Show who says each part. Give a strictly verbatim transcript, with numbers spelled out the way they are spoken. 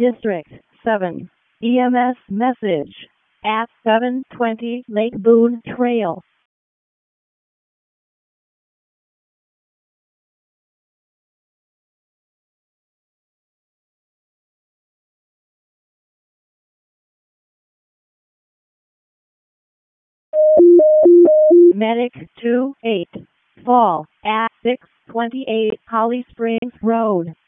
Speaker 1: District seven. E M S message at seven twenty Lake Boone Trail. Medic two eight. Fall at six twenty-eight Holly Springs Road.